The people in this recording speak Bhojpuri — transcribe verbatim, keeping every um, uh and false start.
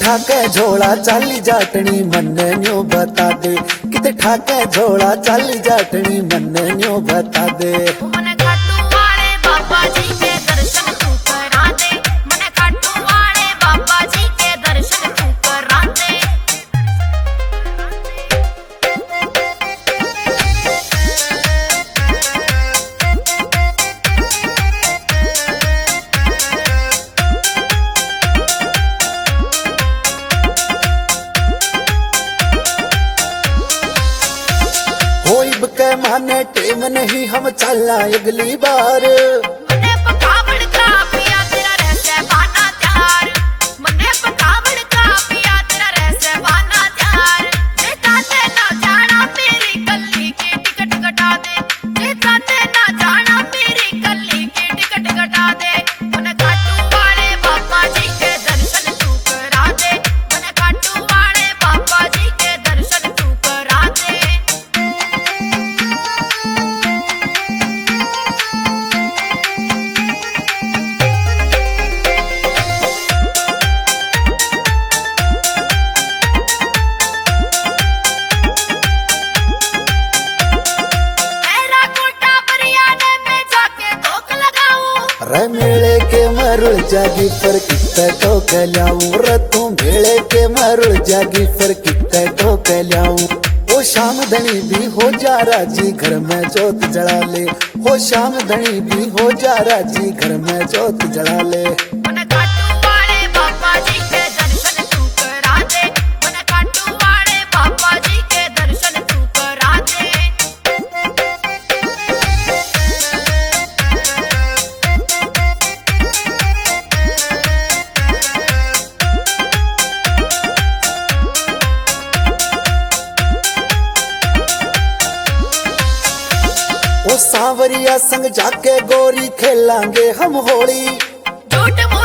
ठाके झोला चाली जाटनी मन्ने न्यू बता दे, किते ठाके झोला चाली जाटनी मन्ने न्यू बता दे। मन खाटू वाले बाबा जी के दर्शन तू करा दे, मन खाटू वाले बाबा जी के दर्शन तू करा दे। होइब के माने टेम नहीं हम चलना अगली बार। मने पकावड़ का पिया तेरा रहसे बाना त्यार, मने पकावड़ का पिया तेरा रहसे बाना त्यार। जेता ते ना जाना मेरी गली की टिकट कटा दे, जेता ते ना जाना मेरी गली की टिकट कटा दे। मन खाटू वाले बाबा जी के दर्शन तू करा दे, मन खाटू वाले बाबा जी के दर्शन तू करा दे। रे मेले के मरुल जागी पर कितना टोक ल्याऊं, रे तू मेले के मरुल जागी पर कितना टोक ल्याऊं। ओ शाम धनी भी हो जा राजी घर में जोत जला ले, हो शाम धनी भी हो जा राजी घर में जोत जला ले। मन खाटू वाले बाबा जी के दर्शन तू करा दे, मन खाटू वाले बाबा जी के दर्शन तू करा दे। ओ सांवरिया संग जाके गोरी खेलांगे हम होली। झूठ